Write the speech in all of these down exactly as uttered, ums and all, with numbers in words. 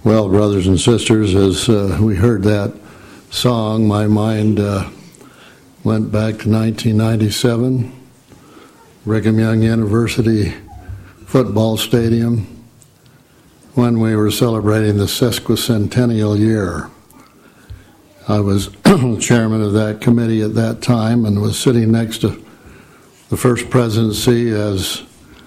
Well, brothers and sisters, as uh, we heard that song, my mind uh, went back to nineteen ninety-seven, Brigham Young University football stadium, when we were celebrating the sesquicentennial year. I was chairman of that committee at that time and was sitting next to the first presidency as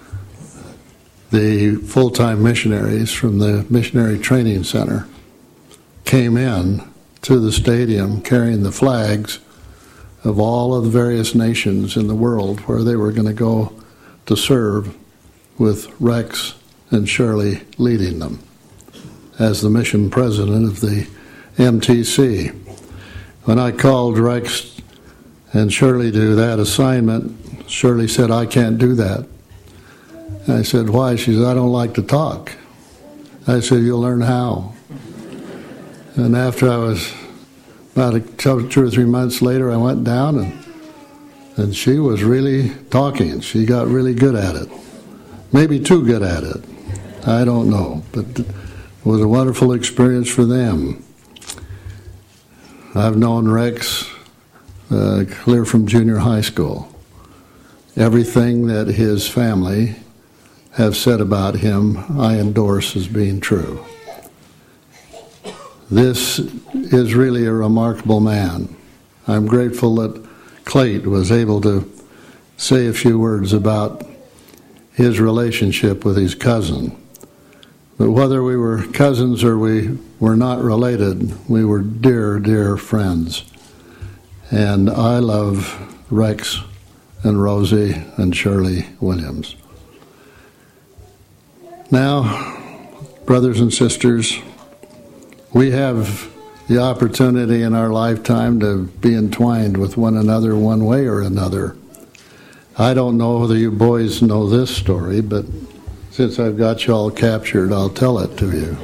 the full-time missionaries from the Missionary Training Center came in to the stadium carrying the flags of all of the various nations in the world where they were going to go to serve, with Rex and Shirley leading them as the mission president of the M T C. When I called Rex and Shirley to that assignment, Shirley said, "I can't do that." I said, "Why?" She said, "I don't like to talk." I said, "You'll learn how." And after I was, about a, two or three months later, I went down and and she was really talking. She got really good at it. Maybe too good at it. I don't know. But it was a wonderful experience for them. I've known Rex uh, clear from junior high school. Everything that his family have said about him, I endorse as being true. This is really a remarkable man. I'm grateful that Clayt was able to say a few words about his relationship with his cousin. But whether we were cousins or we were not related, we were dear, dear friends. And I love Rex and Rosie and Shirley Williams. Now, brothers and sisters, we have the opportunity in our lifetime to be entwined with one another one way or another. I don't know whether you boys know this story, but since I've got you all captured, I'll tell it to you.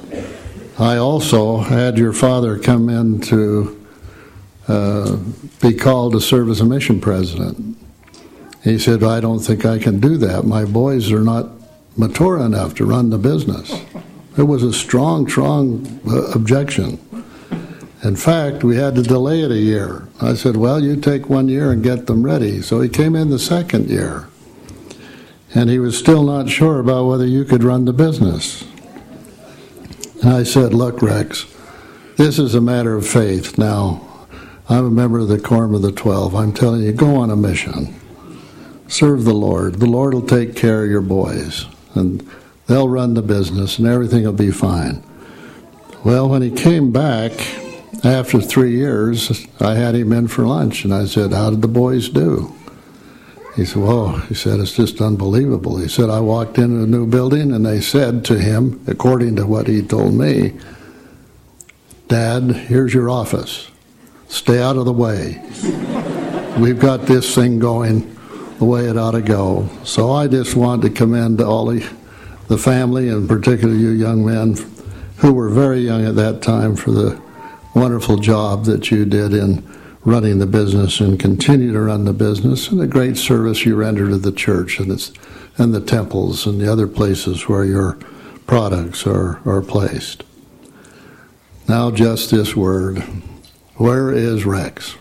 I also had your father come in to uh, be called to serve as a mission president. He said, "I don't think I can do that. My boys are not mature enough to run the business." It was a strong, strong uh, objection. In fact, we had to delay it a year. I said, "Well, you take one year and get them ready." So he came in the second year. And he was still not sure about whether you could run the business. And I said, "Look, Rex, this is a matter of faith. Now, I'm a member of the Quorum of the Twelve. I'm telling you, go on a mission. Serve the Lord. The Lord will take care of your boys. And they'll run the business, and everything will be fine." Well, when he came back after three years, I had him in for lunch, and I said, "How did the boys do?" He said, "Whoa," he said, "it's just unbelievable." He said, "I walked into a new building, and they said to him, according to what he told me, 'Dad, here's your office. Stay out of the way. We've got this thing going the way it ought to go.'" So I just wanted to commend all the, the family, and particularly you young men who were very young at that time, for the wonderful job that you did in running the business and continue to run the business, and the great service you render to the church and, its, and the temples and the other places where your products are, are placed. Now just this word. Where is Rex?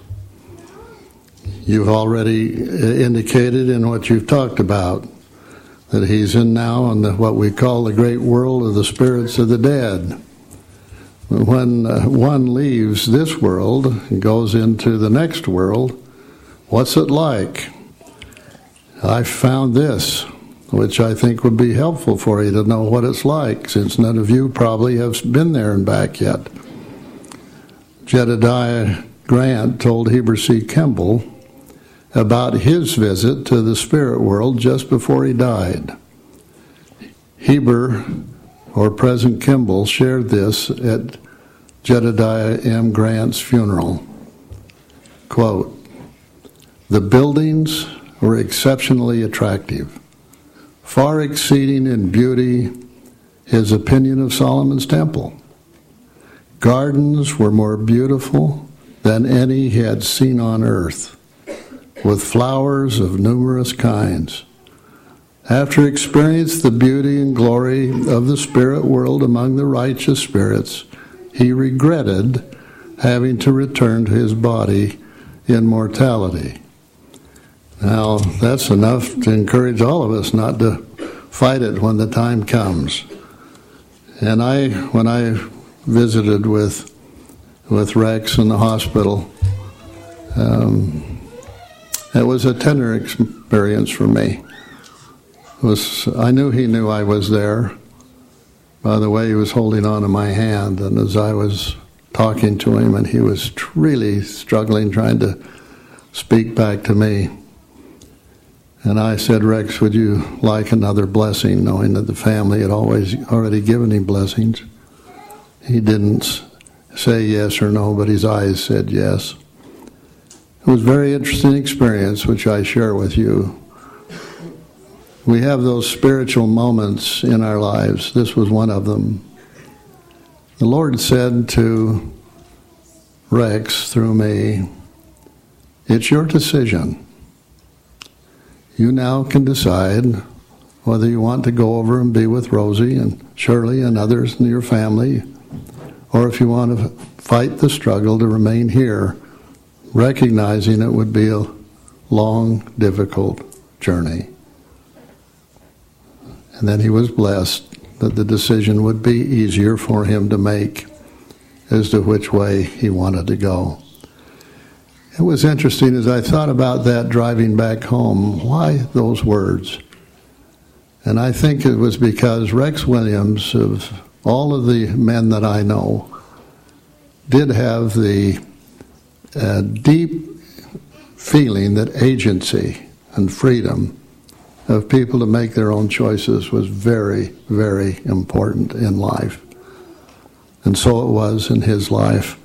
You've already indicated in what you've talked about that he's in now in the, what we call the great world of the spirits of the dead. When uh, one leaves this world and goes into the next world, what's it like? I found this, which I think would be helpful for you to know what it's like, since none of you probably have been there and back yet. Jedediah Grant told Heber C. Kimball about his visit to the spirit world just before he died. Heber, or President Kimball, shared this at Jedediah M. Grant's funeral. Quote, "The buildings were exceptionally attractive, far exceeding in beauty his opinion of Solomon's temple. Gardens were more beautiful than any he had seen on earth, with flowers of numerous kinds, After experiencing the beauty and glory of the spirit world among the righteous spirits, he regretted having to return to his body in mortality. Now, that's enough to encourage all of us not to fight it when the time comes. And I, when I visited with with Rex in the hospital, um, it was a tender experience for me. It was, I knew he knew I was there by the way he was holding on to my hand, and as I was talking to him, and he was really struggling, trying to speak back to me. And I said, Rex, would you like another blessing, knowing that the family had always already given him blessings? He didn't say yes or no, but his eyes said yes. It was a very interesting experience, which I share with you. We have those spiritual moments in our lives. This was one of them. The Lord said to Rex through me, it's your decision. You now can decide whether you want to go over and be with Rosie and Shirley and others in your family, or if you want to fight the struggle to remain here, recognizing it would be a long, difficult journey. And then he was blessed that the decision would be easier for him to make as to which way he wanted to go. It was interesting as I thought about that driving back home, why those words? And I think it was because Rex Williams, of all of the men that I know, did have the uh, deep feeling that agency and freedom of people to make their own choices was very, very important in life. And so it was in his life.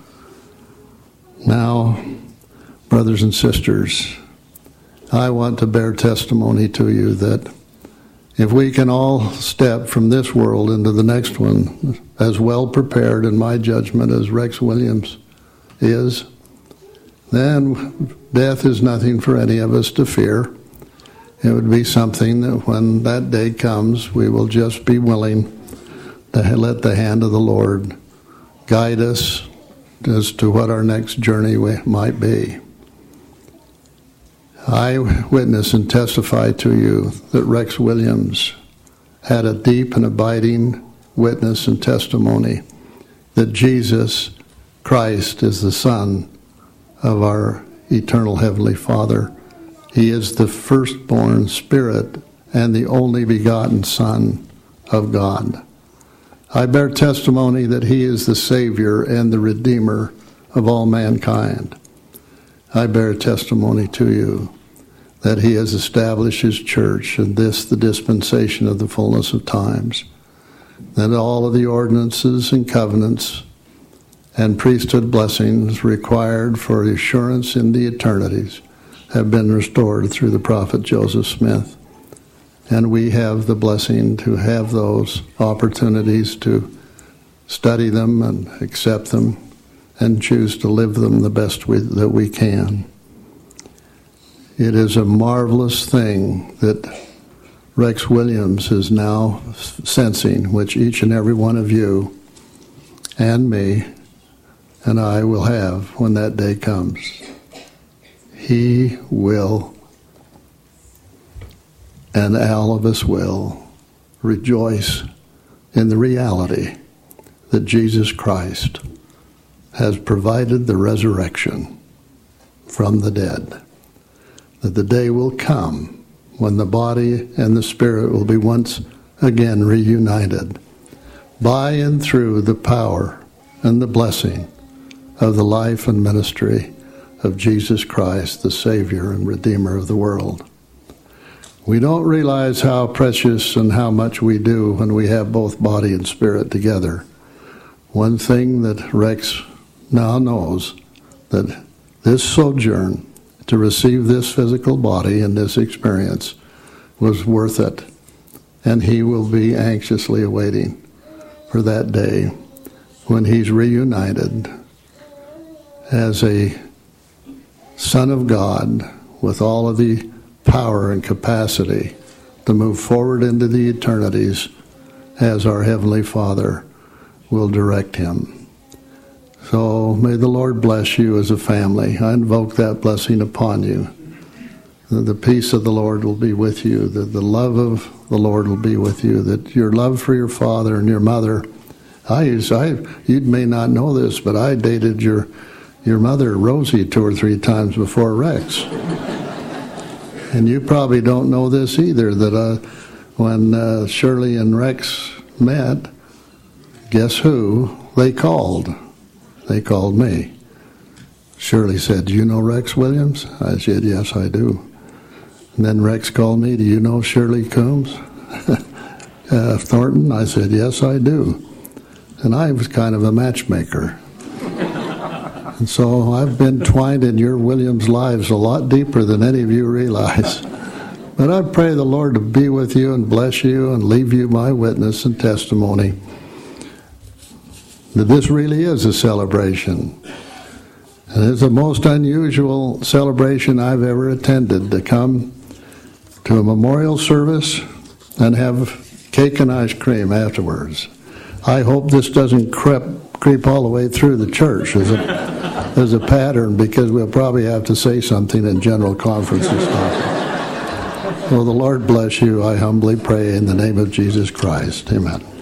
Now, brothers and sisters, I want to bear testimony to you that if we can all step from this world into the next one as well prepared, in my judgment, as Rex Williams is, then death is nothing for any of us to fear. It would be something that when that day comes, we will just be willing to let the hand of the Lord guide us as to what our next journey might be. I witness and testify to you that Rex Williams had a deep and abiding witness and testimony that Jesus Christ is the Son of our eternal Heavenly Father. He is the firstborn Spirit and the only begotten Son of God. I bear testimony that He is the Savior and the Redeemer of all mankind. I bear testimony to you that He has established His church, and this the dispensation of the fullness of times, that all of the ordinances and covenants and priesthood blessings required for assurance in the eternities have been restored through the prophet Joseph Smith. And we have the blessing to have those opportunities to study them and accept them and choose to live them the best we, that we can. It is a marvelous thing that Rex Williams is now sensing, which each and every one of you and me and I will have when that day comes. He will, and all of us will, rejoice in the reality that Jesus Christ has provided the resurrection from the dead. That the day will come when the body and the spirit will be once again reunited by and through the power and the blessing of the life and ministry of Jesus Christ, the Savior and Redeemer of the world. We don't realize how precious and how much we do when we have both body and spirit together. One thing that Rex now knows, that this sojourn to receive this physical body and this experience was worth it. And he will be anxiously awaiting for that day when he's reunited as a Son of God with all of the power and capacity to move forward into the eternities as our Heavenly Father will direct him. So may the Lord bless you as a family. I invoke that blessing upon you. The peace of the Lord will be with you. The, the love of the Lord will be with you. That your love for your father and your mother. I used, I, you may not know this, but I dated your your mother, Rosie, two or three times before Rex. And you probably don't know this either, that uh, when uh, Shirley and Rex met, guess who they called? They called me. Shirley said, "Do you know Rex Williams?" I said, "Yes, I do." And then Rex called me, "Do you know Shirley Coombs?" uh, Thornton? I said, "Yes, I do." And I was kind of a matchmaker. And so I've been twined in your Williams' lives a lot deeper than any of you realize. But I pray the Lord to be with you and bless you and leave you my witness and testimony that this really is a celebration. And it's the most unusual celebration I've ever attended, to come to a memorial service and have cake and ice cream afterwards. I hope this doesn't creep, creep all the way through the church as a, as a pattern, because we'll probably have to say something in general conference and stuff. Well, the Lord bless you, I humbly pray in the name of Jesus Christ. Amen.